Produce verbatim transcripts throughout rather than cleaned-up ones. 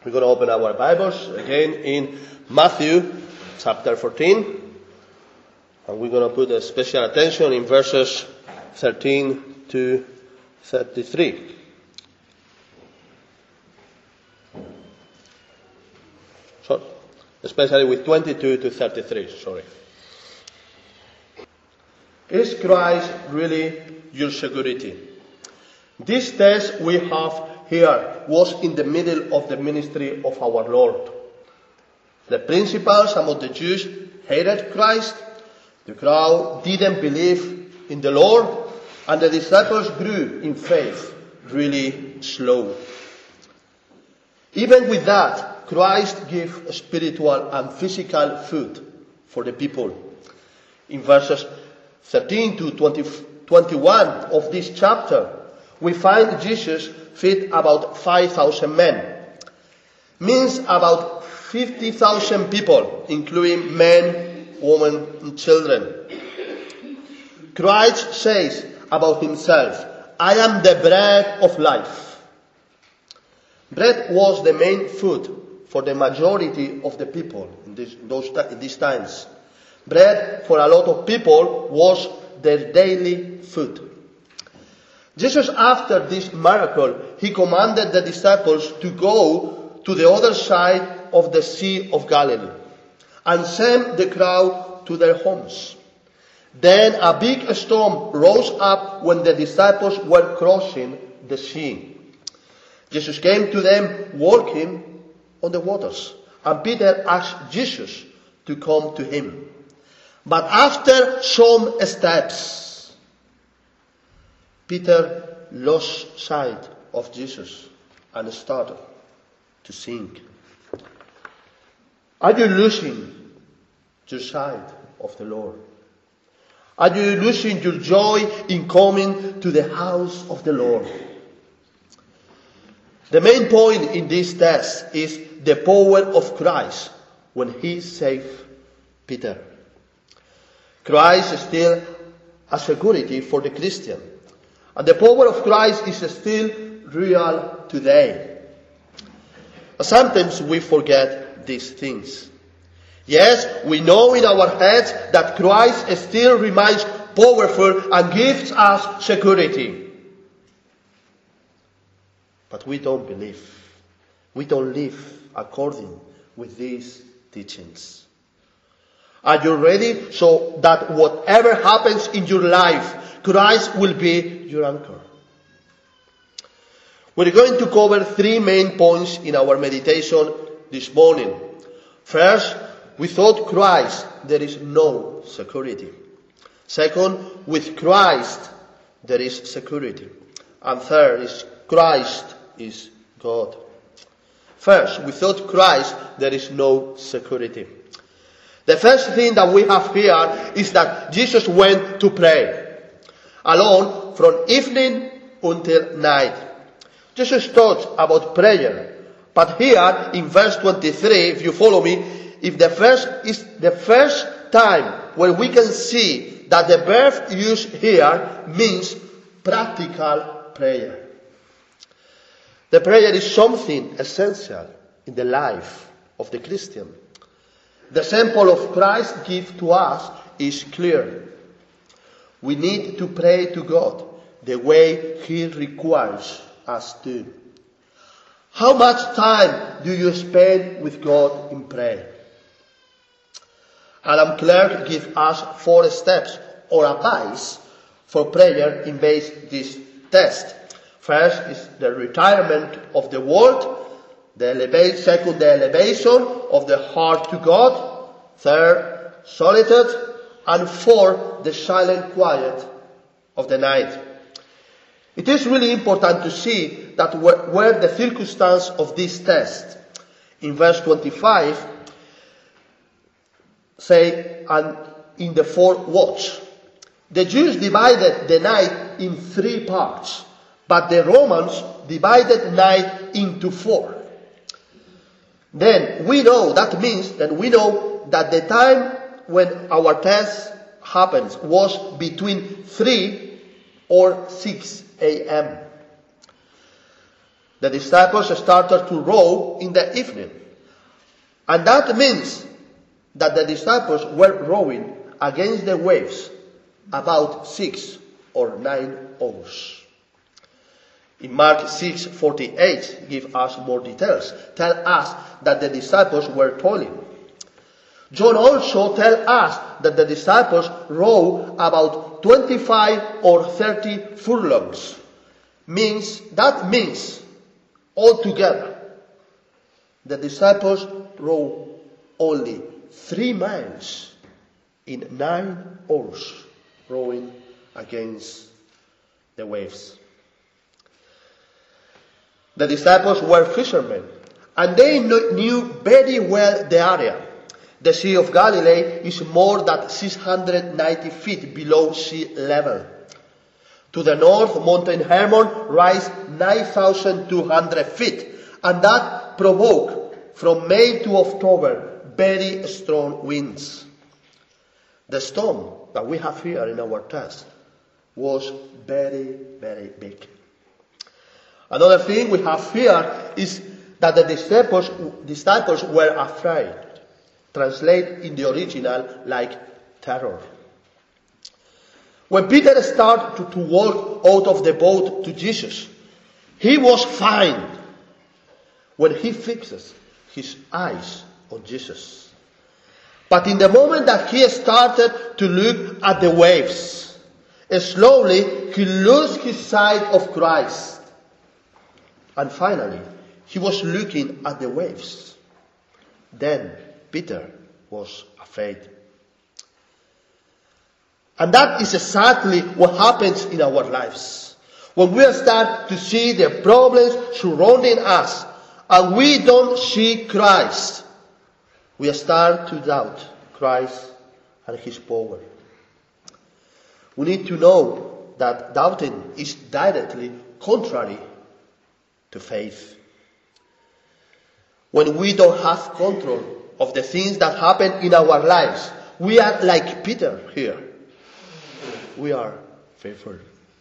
We're going to open our Bibles again in Matthew chapter fourteen. And we're going to put a special attention in verses thirteen to thirty-three. So, especially with twenty-two to thirty-three, sorry. Is Christ really your security? This text we have here was in the middle of the ministry of our Lord. The principals among the Jews hated Christ. The crowd didn't believe in the Lord, and the disciples grew in faith really slow. Even with that, Christ gave spiritual and physical food for the people. In verses thirteen to twenty, twenty-one of this chapter, we find Jesus feed about five thousand men. Means about fifty thousand people, including men, women, and children. Christ says about himself, I am the bread of life. Bread was the main food for the majority of the people in, this, in, those, in these times. Bread for a lot of people was their daily food. Jesus, after this miracle, he commanded the disciples to go to the other side of the Sea of Galilee and send the crowd to their homes. Then a big storm rose up when the disciples were crossing the sea. Jesus came to them walking on the waters, and Peter asked Jesus to come to him. But after some steps, Peter lost sight of Jesus and started to sink. Are you losing your sight of the Lord? Are you losing your joy in coming to the house of the Lord? The main point in this text is the power of Christ when he saved Peter. Christ is still a security for the Christian. And the power of Christ is still real today. Sometimes we forget these things. Yes, we know in our heads that Christ still remains powerful and gives us security. But we don't believe. We don't live according with these teachings. Are you ready so that whatever happens in your life, Christ will be your anchor? We're going to cover three main points in our meditation this morning. First, without Christ, there is no security. Second, with Christ, there is security. And third, is Christ is God. First, without Christ, there is no security. The first thing that we have here is that Jesus went to pray alone from evening until night. Jesus taught about prayer. But here in verse twenty-three, if you follow me, if the first is the first time where we can see that the verb used here means practical prayer. The prayer is something essential in the life of the Christian. The example of Christ gives to us is clear. We need to pray to God the way he requires us to. How much time do you spend with God in prayer? Adam Clarke gives us four steps or advice for prayer in base this test. First is the retirement of the world. The elevate, second, the elevation of the heart to God. Third, solitude. And fourth, the silent quiet of the night. It is really important to see that where, where the circumstance of this test, in verse twenty-five, say, and in the fourth watch. The Jews divided the night in three parts, but the Romans divided night into four. Then we know, that means that we know that the time when our test happens was between three or six a.m. the disciples started to row in the evening. And that means that the disciples were rowing against the waves about six or nine hours. In Mark six forty-eight, give us more details. Tell us that the disciples were toiling. John also tells us that the disciples row about twenty-five or thirty furlongs. Means, that means, altogether, the disciples row only three miles in nine hours, rowing against the waves. The disciples were fishermen, and they knew very well the area. The Sea of Galilee is more than six hundred ninety feet below sea level. To the north, Mountain Hermon rises nine thousand two hundred feet, and that provoked from May to October very strong winds. The storm that we have here in our text was very, very big. Another thing we have here is that the disciples, disciples were afraid. Translate in the original like terror. When Peter started to, to walk out of the boat to Jesus, he was fine when he fixes his eyes on Jesus. But in the moment that he started to look at the waves, slowly he lost his sight of Christ. And finally, he was looking at the waves. Then Peter was afraid. And that is exactly what happens in our lives. When we start to see the problems surrounding us and we don't see Christ, we start to doubt Christ and His power. We need to know that doubting is directly contrary to faith. When we don't have control of the things that happen in our lives, we are like Peter here. We are fearful.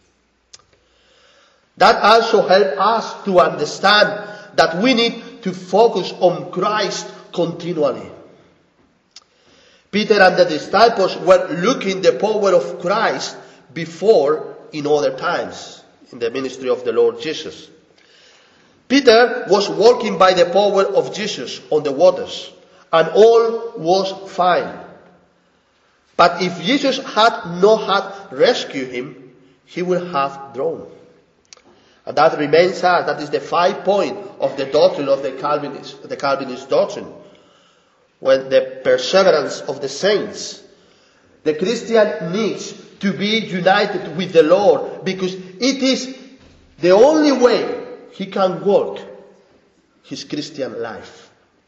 That also helps us to understand that we need to focus on Christ continually. Peter and the disciples were looking the power of Christ before in other times in the ministry of the Lord Jesus. Peter was walking by the power of Jesus on the waters, and all was fine. But if Jesus had not had rescued him, he would have drowned. And that remains us. That is the five point of the doctrine of the Calvinist, the Calvinist doctrine. When the perseverance of the saints, the Christian needs to be united with the Lord, because it is the only way he can walk his Christian life.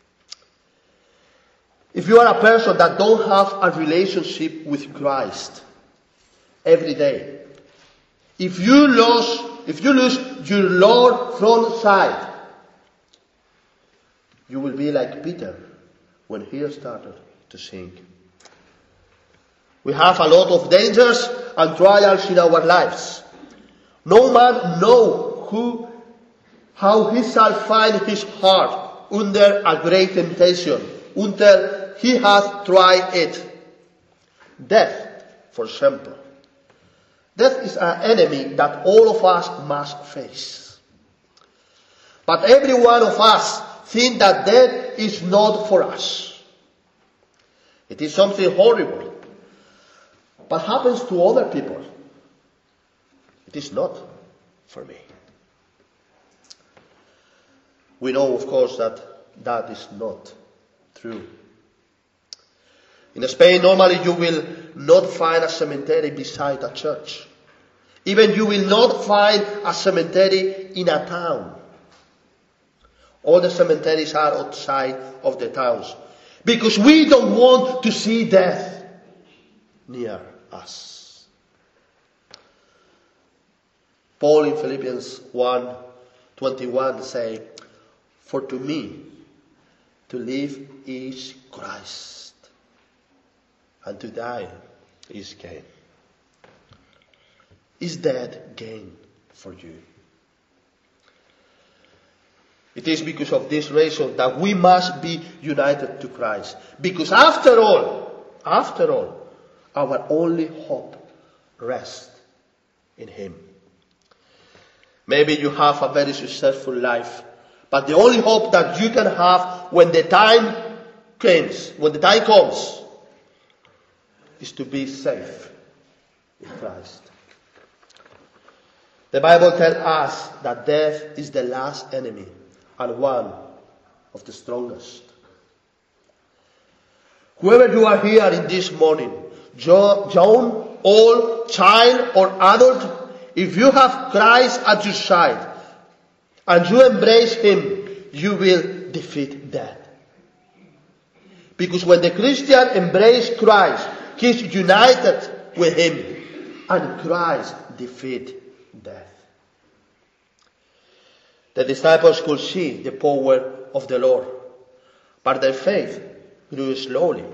If you are a person that don't have a relationship with Christ every day, if you lose, if you lose your Lord from sight, you will be like Peter when he started to sink. We have a lot of dangers and trials in our lives. No man knows who, how he shall find his heart under a great temptation, until he has tried it. Death, for example. Death is an enemy that all of us must face. But every one of us think that death is not for us. It is something horrible. But happens to other people. It is not for me. We know, of course, that that is not true. In Spain, normally you will not find a cemetery beside a church. Even you will not find a cemetery in a town. All the cemeteries are outside of the towns. Because we don't want to see death near us. Paul in Philippians one twenty-one say, "For to me, to live is Christ, and to die is gain." Is that gain for you? It is because of this reason that we must be united to Christ. Because after all, after all, our only hope rests in Him. Maybe you have a very successful life, but the only hope that you can have when the time comes, when the time comes, is to be safe in Christ. The Bible tells us that death is the last enemy and one of the strongest. Whoever you are here in this morning, young, old, child or adult, if you have Christ at your side and you embrace Him, you will defeat death. Because when the Christian embraces Christ, he is united with Him, and Christ defeats death. The disciples could see the power of the Lord, but their faith grew slowly.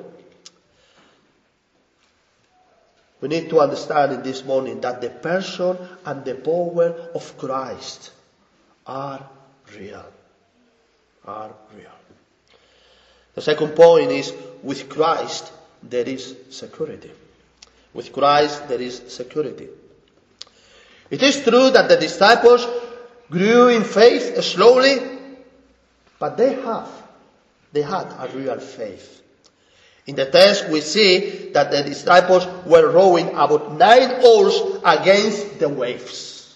We need to understand in this morning that the person and the power of Christ are real. Are real. The second point is, with Christ there is security. With Christ there is security. It is true that the disciples grew in faith slowly, but they have, they had a real faith. In the text we see that the disciples were rowing about nine oars against the waves.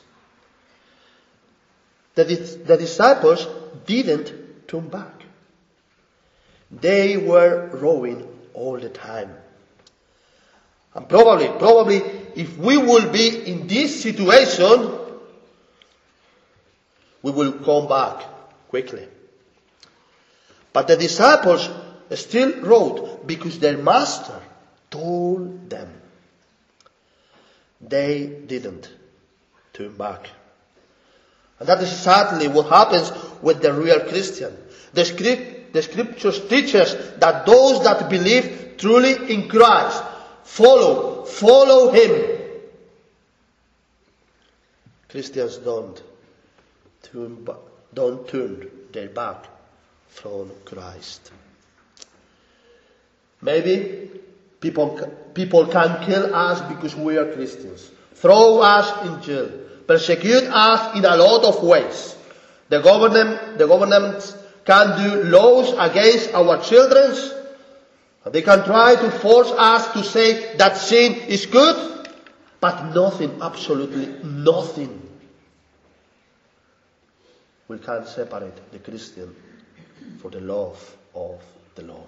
The, the disciples didn't turn back. They were rowing all the time. And probably, probably, if we will be in this situation, we will come back quickly. But the disciples still rowed because their master told them. They didn't turn back. And that is sadly what happens with the real Christian. The, script, the scriptures teach us that those that believe truly in Christ follow, follow Him. Christians don't turn, don't turn their back from Christ. Maybe people, people can kill us because we are Christians, throw us in jail, persecute us in a lot of ways. The government, the government can do laws against our children. They can try to force us to say that sin is good, but nothing, absolutely nothing, we can separate the Christian from the love of the Lord.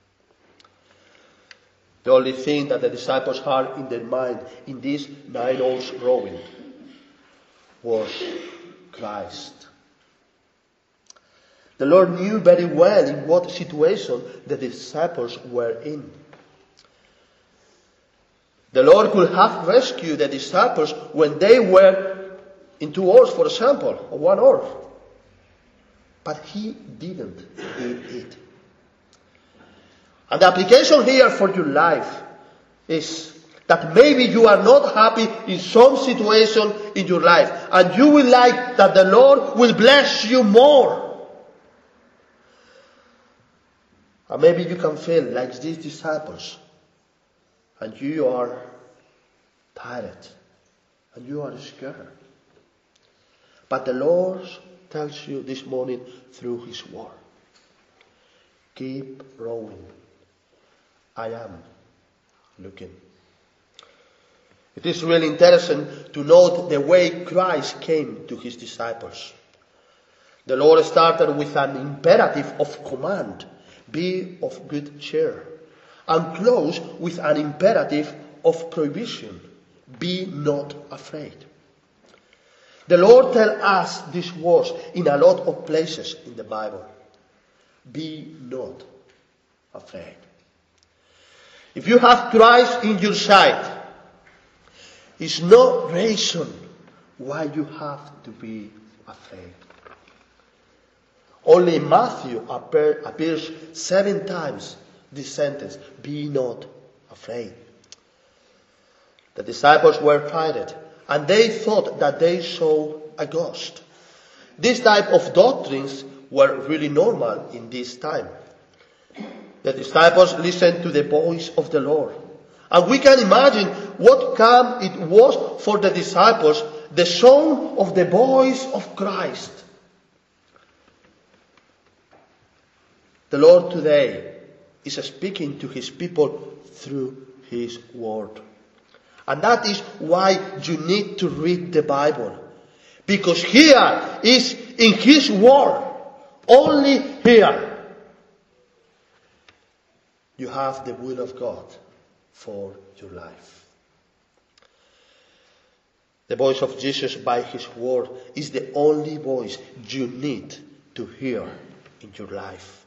The only thing that the disciples had in their mind in this nine hours rowing was Christ. The Lord knew very well in what situation the disciples were in. The Lord could have rescued the disciples when they were in two oars, for example, or one oar. But He didn't do it. And the application here for your life is that maybe you are not happy in some situation in your life, and you will like that the Lord will bless you more. And maybe you can feel like these disciples, and you are tired, and you are scared. But the Lord tells you this morning through His word, keep rowing. I am looking. It is really interesting to note the way Christ came to His disciples. The Lord started with an imperative of command, be of good cheer, and closed with an imperative of prohibition, be not afraid. The Lord tells us these words in a lot of places in the Bible. Be not afraid. If you have Christ in your side, it's no reason why you have to be afraid. Only in Matthew appear, appears seven times this sentence, be not afraid. The disciples were frightened, and they thought that they saw a ghost. This type of doctrines were really normal in this time. The disciples listened to the voice of the Lord. And we can imagine what calm it was for the disciples, the sound of the voice of Christ. The Lord today is speaking to his people through his word. And that is why you need to read the Bible. Because here is in his word, only here, you have the will of God for your life. The voice of Jesus by his word is the only voice you need to hear in your life.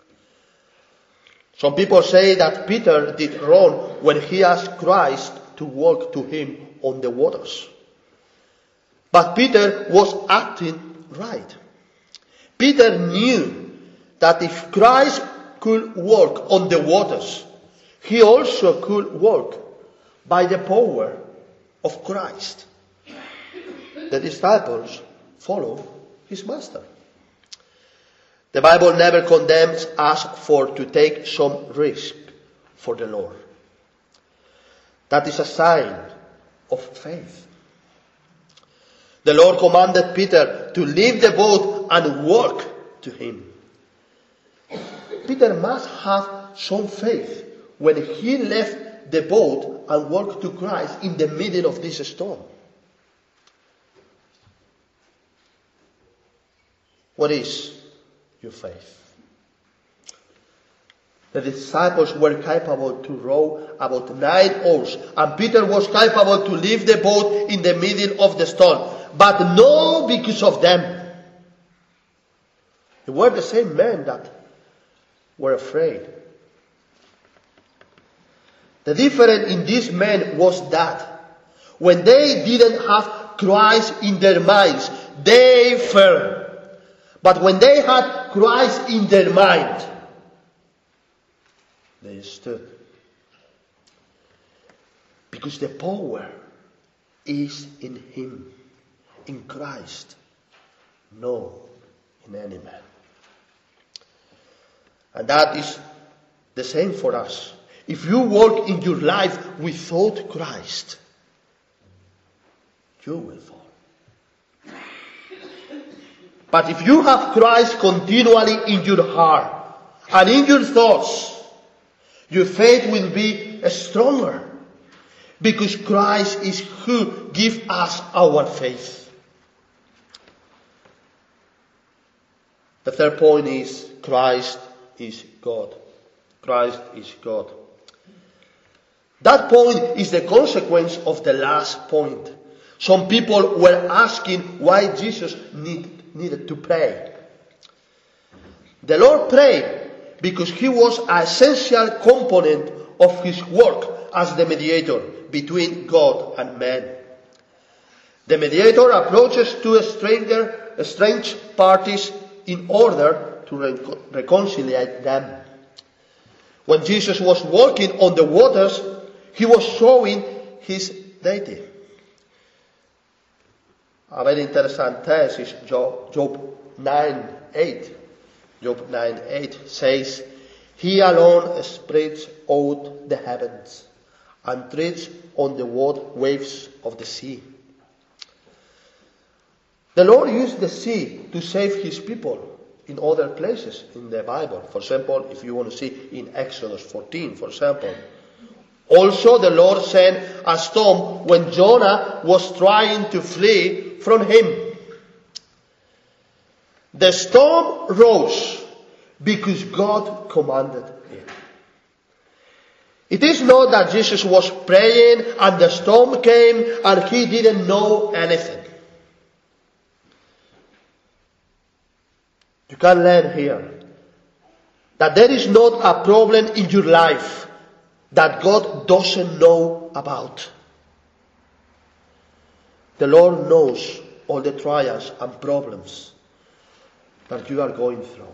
Some people say that Peter did wrong when he asked Christ to walk to him on the waters. But Peter was acting right. Peter knew that if Christ could walk on the waters, he also could walk by the power of Christ. The disciples follow his master. The Bible never condemns us for to take some risk for the Lord. That is a sign of faith. The Lord commanded Peter to leave the boat and walk to him. Peter must have some faith when he left the boat and walked to Christ in the middle of this storm. What is your faith? The disciples were capable to row about nine hours, and Peter was capable to leave the boat in the middle of the storm. But not because of them. They were the same men that were afraid. The difference in these men was that when they didn't have Christ in their minds, they fell. But when they had Christ in their mind, they stood. Because the power is in him, in Christ, no in any man. And that is the same for us. If you walk in your life without Christ, you will fall. But if you have Christ continually in your heart and in your thoughts, your faith will be stronger. Because Christ is who gives us our faith. The third point is Christ is God. Christ is God. That point is the consequence of the last point. Some people were asking why Jesus need, needed to pray. The Lord prayed because he was an essential component of his work as the mediator between God and man. The mediator approaches two stranger, strange parties in order to re- reconcile them. When Jesus was walking on the waters, he was showing his deity. A very interesting text is Job nine eight. Job nine eight says, "He alone spreads out the heavens and treads on the waves of the sea." The Lord used the sea to save his people in other places in the Bible. For example, if you want to see in Exodus fourteen, for example. Also, the Lord sent a storm when Jonah was trying to flee from him. The storm rose because God commanded it. It is not that Jesus was praying and the storm came and he didn't know anything. You can learn here that there is not a problem in your life that God doesn't know about. The Lord knows all the trials and problems that you are going through.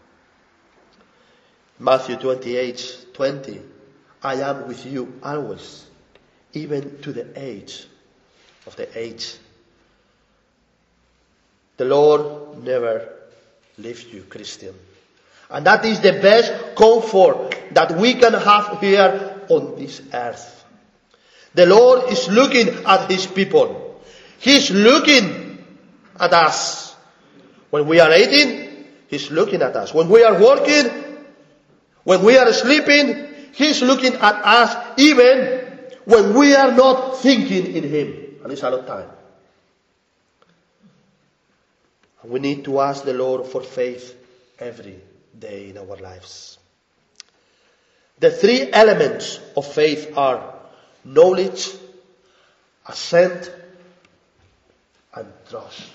Matthew twenty-eight twenty, "I am with you always, even to the age of the age." The Lord never lift you, Christian. And that is the best comfort that we can have here on this earth. The Lord is looking at His people. He's looking at us. When we are eating, He's looking at us. When we are working, when we are sleeping, He's looking at us even when we are not thinking in Him. And it's a lot of time. And we need to ask the Lord for faith every day in our lives. The three elements of faith are knowledge, assent, and trust.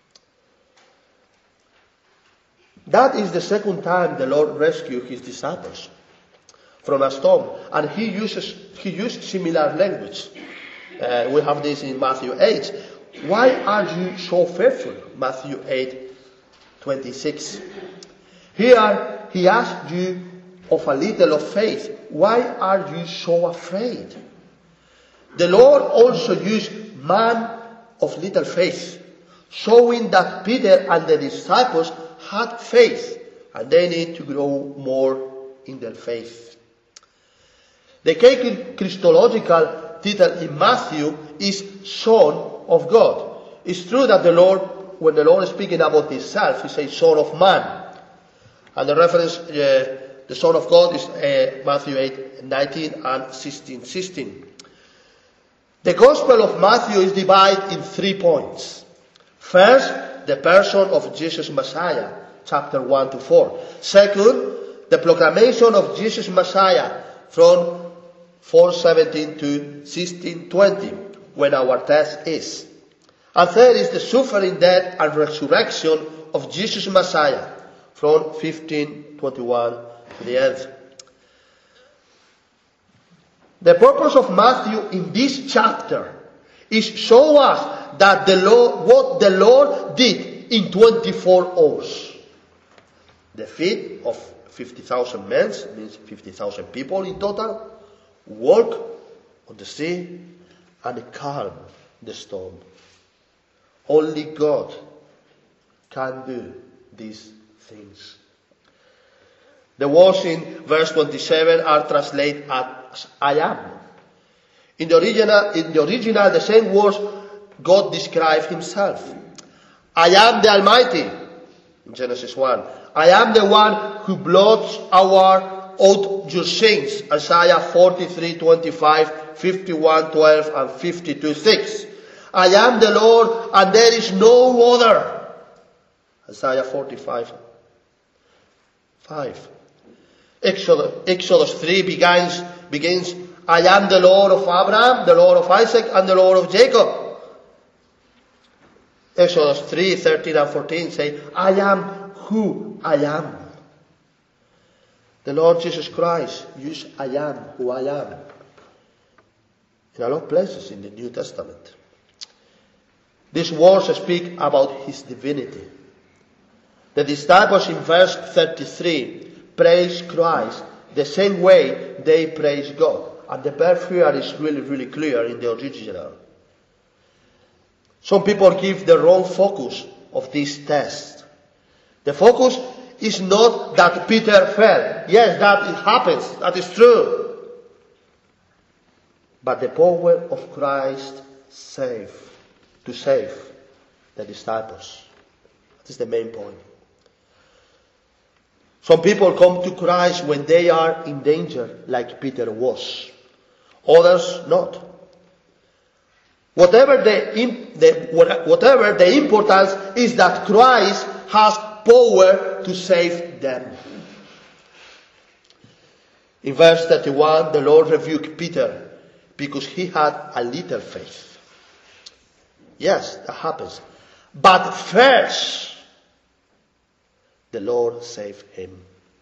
That is the second time the Lord rescued His disciples from a storm, and He uses He used similar language. Uh, we have this in Matthew eight. Why are you so fearful? Matthew eight twenty-six. Here He asked you of a little of faith. Why are you so afraid? The Lord also used man of little faith, showing that Peter and the disciples had faith, and they need to grow more in their faith. The key Christological title in Matthew is Son of God. It's true that the Lord, when the Lord is speaking about Himself, He says Son of Man. And the reference, uh, the Son of God, is uh, Matthew eight nineteen and sixteen sixteen. The Gospel of Matthew is divided in three points. First, the person of Jesus Messiah, chapter one to four. Second, the proclamation of Jesus Messiah from four seventeen to sixteen twenty, when our text is. And third is the suffering, death, and resurrection of Jesus Messiah from fifteen twenty-one to the end. The purpose of Matthew in this chapter is show us that the Lord, what the Lord did in twenty-four hours. The feed of fifty thousand men, means fifty thousand people in total, walk on the sea and calm the storm. Only God can do these things. The words in verse twenty-seven are translated as I am. In the original, in the original, the same words God described Himself. I am the Almighty, in Genesis one. I am the one who blots our out your sins, Isaiah forty-three twenty-five, fifty-one twelve, and fifty-two six. I am the Lord, and there is no other, Isaiah forty-five five. Exodus, Exodus three begins, begins, I am the Lord of Abraham, the Lord of Isaac, and the Lord of Jacob. Exodus three thirteen and fourteen say, I am who I am. The Lord Jesus Christ used I am who I am in a lot of places in the New Testament. These words speak about His divinity. The disciples in verse thirty-three praise Christ the same way they praise God. And the verb here is really, really clear in the original. Some people give the wrong focus of this text. The focus is not that Peter fell. Yes, that it happens. That is true. But the power of Christ save, to save the disciples. That is the main point. Some people come to Christ when they are in danger, like Peter was. Others not. Whatever the, the, whatever the importance is that Christ has power to save them. In verse thirty-one, the Lord rebuked Peter because he had a little faith. Yes, that happens. But first, the Lord saved him.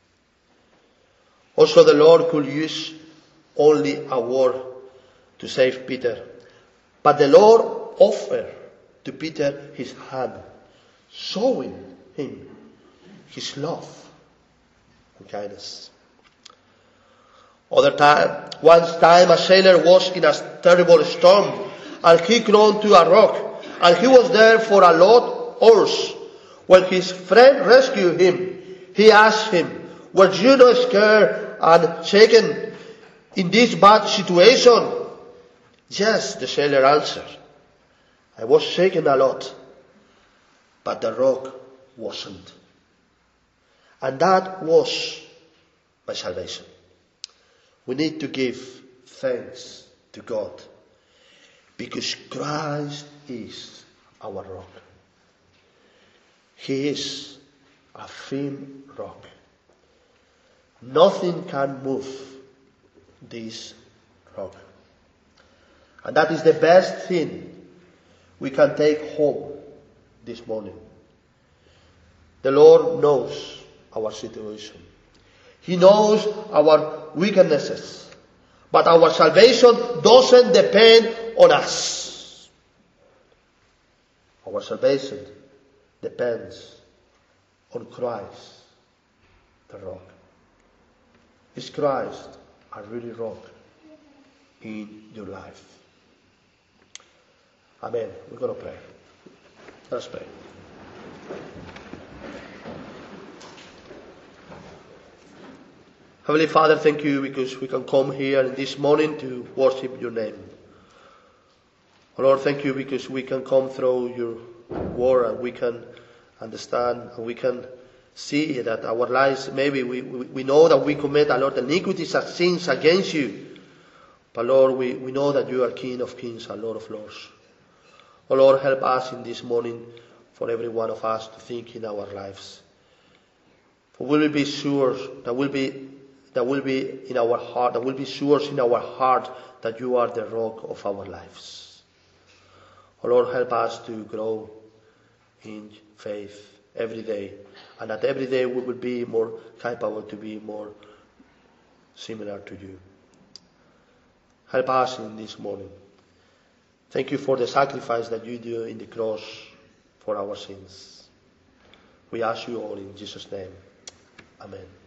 Also, the Lord could use only a word to save Peter. But the Lord offered to Peter his hand, showing him his love and kindness. Other time, one time a sailor was in a terrible storm, and he clung to a rock, and he was there for a lot of hours. When his friend rescued him, he asked him, were you not scared and shaken in this bad situation? Yes, the sailor answered. I was shaken a lot, but the rock wasn't. And that was my salvation. We need to give thanks to God because Christ is our rock. He is a firm rock. Nothing can move this rock. And that is the best thing we can take home this morning. The Lord knows our situation. He knows our weaknesses. But our salvation doesn't depend on us. Our salvation depends on Christ, the rock. Is Christ a really rock in your life? Amen. We're going to pray. Let's pray. Heavenly Father, thank you because we can come here this morning to worship your name. Oh Lord, thank you because we can come through your word and we can understand and we can see that our lives, maybe we, we, we know that we commit a lot of iniquities and sins against you. But Lord, we, we know that you are King of kings and Lord of lords. Oh Lord, help us in this morning for every one of us to think in our lives. For we will be sure that will be that will be in our heart, that will be sure in our heart that you are the rock of our lives. Oh Lord, help us to grow in faith every day, and that every day we will be more capable to be more similar to you. Help us in this morning. Thank you for the sacrifice that you do in the cross for our sins. We ask you all in Jesus' name. Amen.